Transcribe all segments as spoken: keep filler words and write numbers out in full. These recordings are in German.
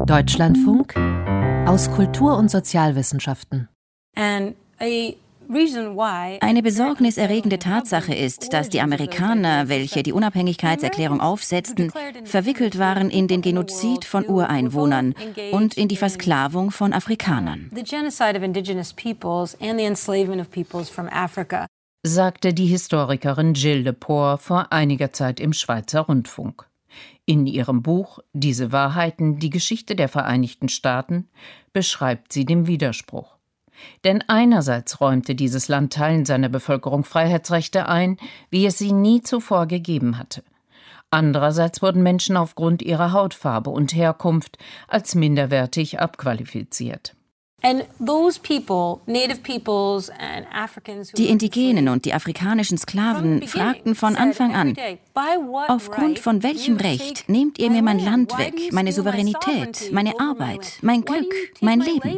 Deutschlandfunk aus Kultur- und Sozialwissenschaften. Eine besorgniserregende Tatsache ist, dass die Amerikaner, welche die Unabhängigkeitserklärung aufsetzten, verwickelt waren in den Genozid von Ureinwohnern und in die Versklavung von Afrikanern. Sagte die Historikerin Jill Lepore vor einiger Zeit im Schweizer Rundfunk. In ihrem Buch »Diese Wahrheiten, die Geschichte der Vereinigten Staaten« beschreibt sie den Widerspruch. Denn einerseits räumte dieses Land Teilen seiner Bevölkerung Freiheitsrechte ein, wie es sie nie zuvor gegeben hatte. Andererseits wurden Menschen aufgrund ihrer Hautfarbe und Herkunft als minderwertig abqualifiziert. Die Indigenen und die afrikanischen Sklaven fragten von Anfang an, aufgrund von welchem Recht nehmt ihr mir mein Land weg, meine Souveränität, meine Arbeit, mein Glück, mein Leben?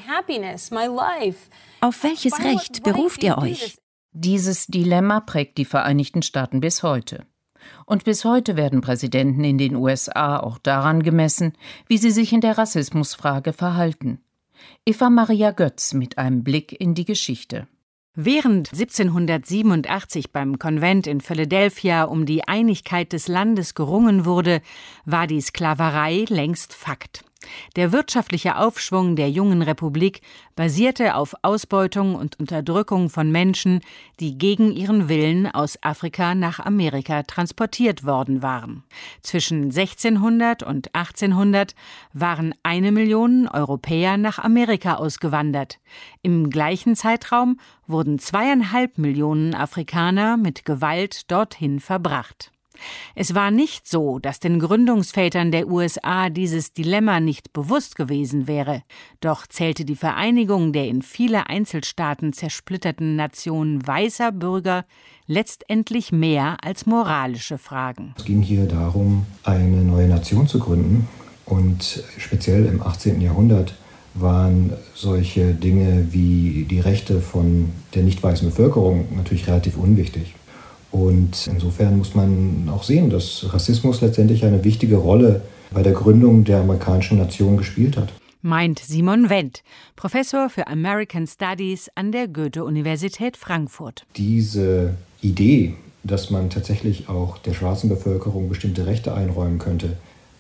Auf welches Recht beruft ihr euch? Dieses Dilemma prägt die Vereinigten Staaten bis heute. Und bis heute werden Präsidenten in den U S A auch daran gemessen, wie sie sich in der Rassismusfrage verhalten. Eva Maria Götz mit einem Blick in die Geschichte. Während siebzehnhundertsiebenundachtzig beim Konvent in Philadelphia um die Einigkeit des Landes gerungen wurde, war die Sklaverei längst Fakt. Der wirtschaftliche Aufschwung der jungen Republik basierte auf Ausbeutung und Unterdrückung von Menschen, die gegen ihren Willen aus Afrika nach Amerika transportiert worden waren. Zwischen sechzehnhundert und achtzehnhundert waren eine Million Europäer nach Amerika ausgewandert. Im gleichen Zeitraum wurden zweieinhalb Millionen Afrikaner mit Gewalt dorthin verbracht. Es war nicht so, dass den Gründungsvätern der U S A dieses Dilemma nicht bewusst gewesen wäre. Doch zählte die Vereinigung der in viele Einzelstaaten zersplitterten Nation weißer Bürger letztendlich mehr als moralische Fragen. Es ging hier darum, eine neue Nation zu gründen. Und speziell im achtzehnten Jahrhundert waren solche Dinge wie die Rechte von der nicht weißen Bevölkerung natürlich relativ unwichtig. Und insofern muss man auch sehen, dass Rassismus letztendlich eine wichtige Rolle bei der Gründung der amerikanischen Nation gespielt hat. Meint Simon Wendt, Professor für American Studies an der Goethe-Universität Frankfurt. Diese Idee, dass man tatsächlich auch der schwarzen Bevölkerung bestimmte Rechte einräumen könnte,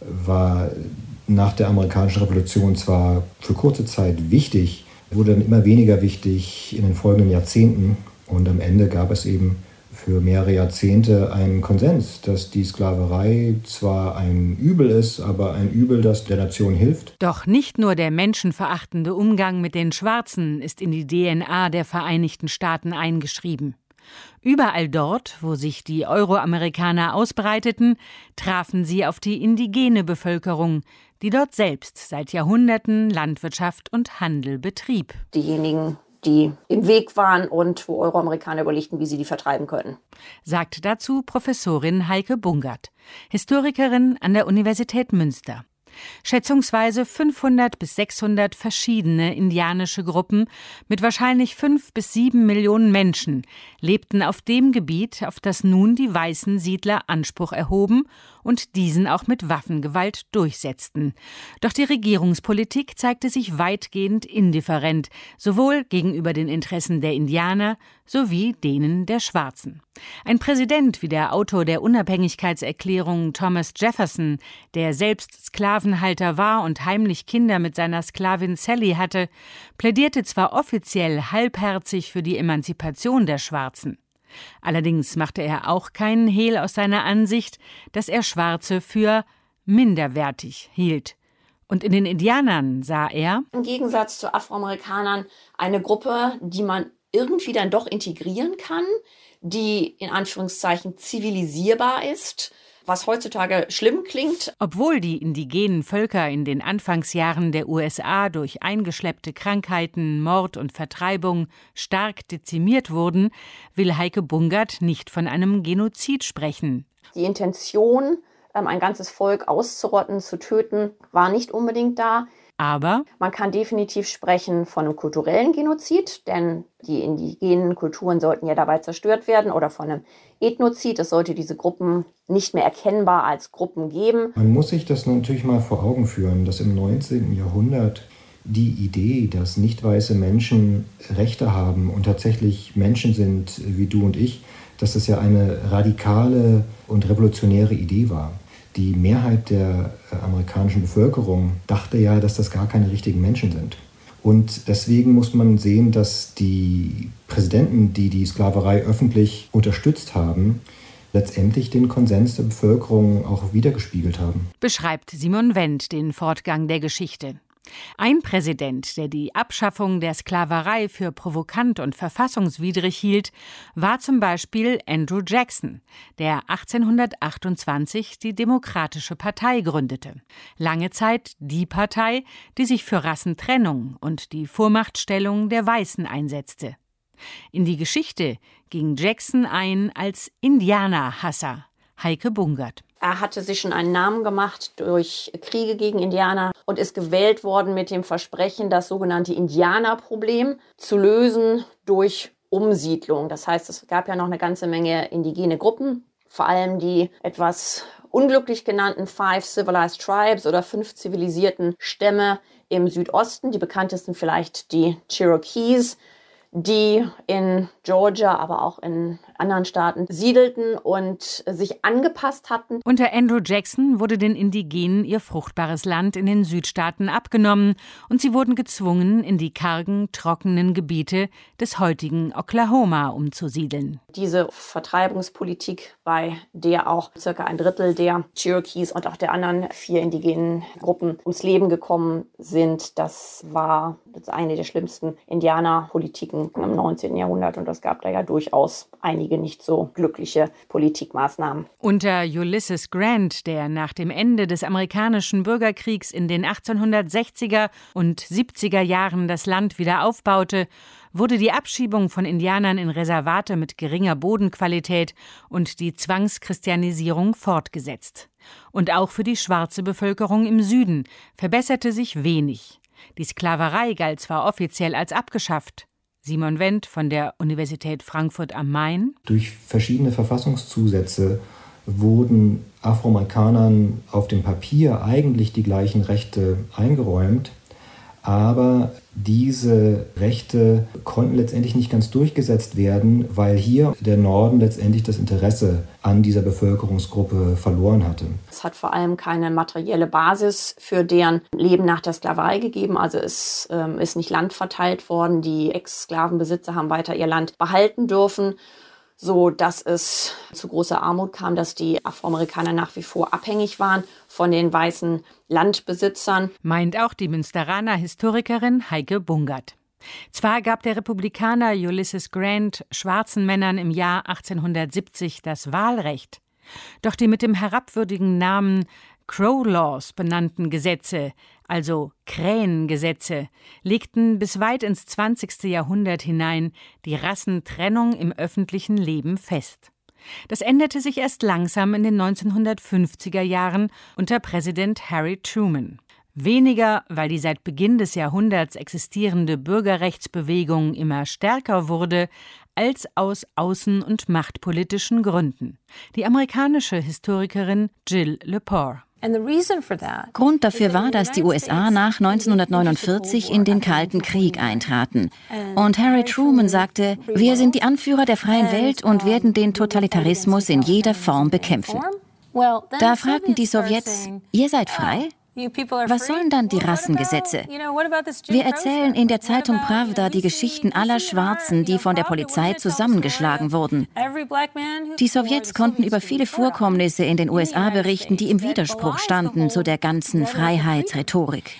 war nach der amerikanischen Revolution zwar für kurze Zeit wichtig, wurde dann immer weniger wichtig in den folgenden Jahrzehnten. Und am Ende gab es eben für mehrere Jahrzehnte einen Konsens, dass die Sklaverei zwar ein Übel ist, aber ein Übel, das der Nation hilft. Doch nicht nur der menschenverachtende Umgang mit den Schwarzen ist in die D N A der Vereinigten Staaten eingeschrieben. Überall dort, wo sich die Euroamerikaner ausbreiteten, trafen sie auf die indigene Bevölkerung, die dort selbst seit Jahrhunderten Landwirtschaft und Handel betrieb. Diejenigen, die im Weg waren und wo Euroamerikaner überlegten, wie sie die vertreiben können. Sagt dazu Professorin Heike Bungert, Historikerin an der Universität Münster. Schätzungsweise fünfhundert bis sechshundert verschiedene indianische Gruppen mit wahrscheinlich fünf bis sieben Millionen Menschen lebten auf dem Gebiet, auf das nun die weißen Siedler Anspruch erhoben und diesen auch mit Waffengewalt durchsetzten. Doch die Regierungspolitik zeigte sich weitgehend indifferent, sowohl gegenüber den Interessen der Indianer sowie denen der Schwarzen. Ein Präsident wie der Autor der Unabhängigkeitserklärung Thomas Jefferson, der selbst Sklavenhalter war und heimlich Kinder mit seiner Sklavin Sally hatte, plädierte zwar offiziell halbherzig für die Emanzipation der Schwarzen. Allerdings machte er auch keinen Hehl aus seiner Ansicht, dass er Schwarze für minderwertig hielt. Und in den Indianern sah er, im Gegensatz zu Afroamerikanern, eine Gruppe, die man irgendwie dann doch integrieren kann, die in Anführungszeichen zivilisierbar ist, was heutzutage schlimm klingt. Obwohl die indigenen Völker in den Anfangsjahren der U S A durch eingeschleppte Krankheiten, Mord und Vertreibung stark dezimiert wurden, will Heike Bungert nicht von einem Genozid sprechen. Die Intention, ein ganzes Volk auszurotten, zu töten, war nicht unbedingt da. Aber man kann definitiv sprechen von einem kulturellen Genozid, denn die indigenen Kulturen sollten ja dabei zerstört werden, oder von einem Ethnozid. Es sollte diese Gruppen nicht mehr erkennbar als Gruppen geben. Man muss sich das natürlich mal vor Augen führen, dass im neunzehnten Jahrhundert die Idee, dass nicht weiße Menschen Rechte haben und tatsächlich Menschen sind wie du und ich, dass das ja eine radikale und revolutionäre Idee war. Die Mehrheit der amerikanischen Bevölkerung dachte ja, dass das gar keine richtigen Menschen sind. Und deswegen muss man sehen, dass die Präsidenten, die die Sklaverei öffentlich unterstützt haben, letztendlich den Konsens der Bevölkerung auch widergespiegelt haben. Beschreibt Simon Wendt den Fortgang der Geschichte. Ein Präsident, der die Abschaffung der Sklaverei für provokant und verfassungswidrig hielt, war zum Beispiel Andrew Jackson, der achtzehnhundertachtundzwanzig die Demokratische Partei gründete. Lange Zeit die Partei, die sich für Rassentrennung und die Vormachtstellung der Weißen einsetzte. In die Geschichte ging Jackson ein als Indianerhasser. Heike Bungert. Er hatte sich schon einen Namen gemacht durch Kriege gegen Indianer und ist gewählt worden mit dem Versprechen, das sogenannte Indianerproblem zu lösen durch Umsiedlung. Das heißt, es gab ja noch eine ganze Menge indigene Gruppen, vor allem die etwas unglücklich genannten Five Civilized Tribes oder fünf zivilisierten Stämme im Südosten. Die bekanntesten vielleicht die Cherokees, die in Georgia, aber auch in anderen Staaten siedelten und sich angepasst hatten. Unter Andrew Jackson wurde den Indigenen ihr fruchtbares Land in den Südstaaten abgenommen und sie wurden gezwungen, in die kargen, trockenen Gebiete des heutigen Oklahoma umzusiedeln. Diese Vertreibungspolitik, bei der auch circa ein Drittel der Cherokees und auch der anderen vier indigenen Gruppen ums Leben gekommen sind, das war eine der schlimmsten Indianerpolitiken im neunzehnten Jahrhundert und es gab da ja durchaus einige nicht so glückliche Politikmaßnahmen. Unter Ulysses Grant, der nach dem Ende des amerikanischen Bürgerkriegs in den achtzehnhundertsechziger und siebziger Jahren das Land wieder aufbaute, wurde die Abschiebung von Indianern in Reservate mit geringer Bodenqualität und die Zwangschristianisierung fortgesetzt. Und auch für die schwarze Bevölkerung im Süden verbesserte sich wenig. Die Sklaverei galt zwar offiziell als abgeschafft. Simon Wendt von der Universität Frankfurt am Main. Durch verschiedene Verfassungszusätze wurden Afroamerikanern auf dem Papier eigentlich die gleichen Rechte eingeräumt, aber diese Rechte konnten letztendlich nicht ganz durchgesetzt werden, weil hier der Norden letztendlich das Interesse an dieser Bevölkerungsgruppe verloren hatte. Es hat vor allem keine materielle Basis für deren Leben nach der Sklaverei gegeben. Also es ähm, ist nicht Land verteilt worden. Die Ex-Sklavenbesitzer haben weiter ihr Land behalten dürfen, so dass es zu großer Armut kam, dass die Afroamerikaner nach wie vor abhängig waren von den weißen Landbesitzern. Meint auch die Münsteraner Historikerin Heike Bungert. Zwar gab der Republikaner Ulysses Grant schwarzen Männern im Jahr achtzehnhundertsiebzig das Wahlrecht, doch die mit dem herabwürdigen Namen Crow Laws benannten Gesetze, also Krähengesetze, legten bis weit ins zwanzigste Jahrhundert hinein die Rassentrennung im öffentlichen Leben fest. Das änderte sich erst langsam in den neunzehnhundertfünfziger Jahren unter Präsident Harry Truman. Weniger, weil die seit Beginn des Jahrhunderts existierende Bürgerrechtsbewegung immer stärker wurde, als aus außen- und machtpolitischen Gründen. Die amerikanische Historikerin Jill Lepore. Grund dafür war, dass die U S A nach neunzehnhundertneunundvierzig in den Kalten Krieg eintraten. Und Harry Truman sagte, wir sind die Anführer der freien Welt und werden den Totalitarismus in jeder Form bekämpfen. Da fragten die Sowjets, ihr seid frei? Was sollen dann die Rassengesetze? Wir erzählen in der Zeitung Pravda die Geschichten aller Schwarzen, die von der Polizei zusammengeschlagen wurden. Die Sowjets konnten über viele Vorkommnisse in den U S A berichten, die im Widerspruch standen zu der ganzen Freiheitsrhetorik.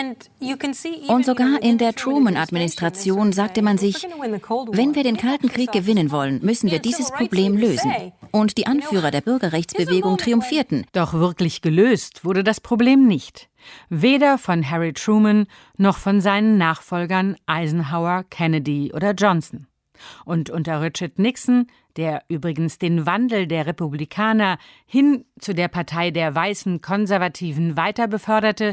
Und sogar in der Truman-Administration sagte man sich, wenn wir den Kalten Krieg gewinnen wollen, müssen wir dieses Problem lösen. Und die Anführer der Bürgerrechtsbewegung triumphierten. Doch wirklich gelöst wurde das Problem nicht. Weder von Harry Truman noch von seinen Nachfolgern Eisenhower, Kennedy oder Johnson. Und unter Richard Nixon, der übrigens den Wandel der Republikaner hin zu der Partei der weißen Konservativen weiter beförderte,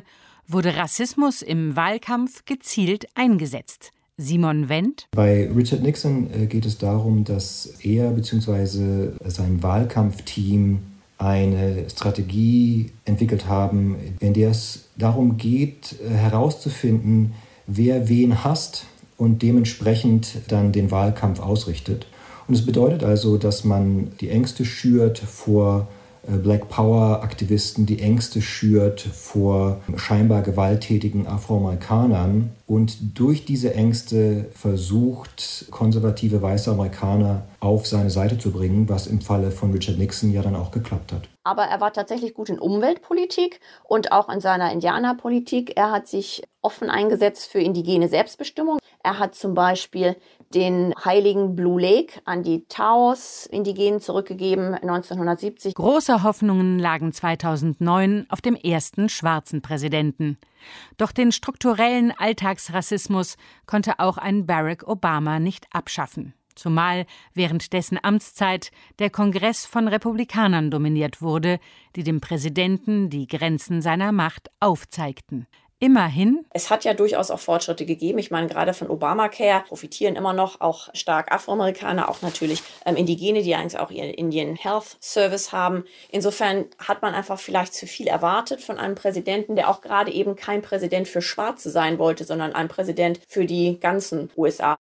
wurde Rassismus im Wahlkampf gezielt eingesetzt. Simon Wendt. Bei Richard Nixon geht es darum, dass er bzw. sein Wahlkampfteam eine Strategie entwickelt haben, in der es darum geht, herauszufinden, wer wen hasst und dementsprechend dann den Wahlkampf ausrichtet. Und es bedeutet also, dass man die Ängste schürt vor Black Power-Aktivisten, die Ängste schürt vor scheinbar gewalttätigen Afroamerikanern und durch diese Ängste versucht, konservative weiße Amerikaner auf seine Seite zu bringen, was im Falle von Richard Nixon ja dann auch geklappt hat. Aber er war tatsächlich gut in Umweltpolitik und auch in seiner Indianerpolitik. Er hat sich offen eingesetzt für indigene Selbstbestimmung. Er hat zum Beispiel den heiligen Blue Lake an die Taos-Indigenen zurückgegeben neunzehnhundertsiebzig. Große Hoffnungen lagen zweitausendneun auf dem ersten schwarzen Präsidenten. Doch den strukturellen Alltagsrassismus konnte auch ein Barack Obama nicht abschaffen. Zumal während dessen Amtszeit der Kongress von Republikanern dominiert wurde, die dem Präsidenten die Grenzen seiner Macht aufzeigten. Immerhin. Es hat ja durchaus auch Fortschritte gegeben. Ich meine, gerade von Obamacare profitieren immer noch auch stark Afroamerikaner, auch natürlich ähm, Indigene, die eigentlich auch ihren Indian Health Service haben. Insofern hat man einfach vielleicht zu viel erwartet von einem Präsidenten, der auch gerade eben kein Präsident für Schwarze sein wollte, sondern ein Präsident für die ganzen U S A.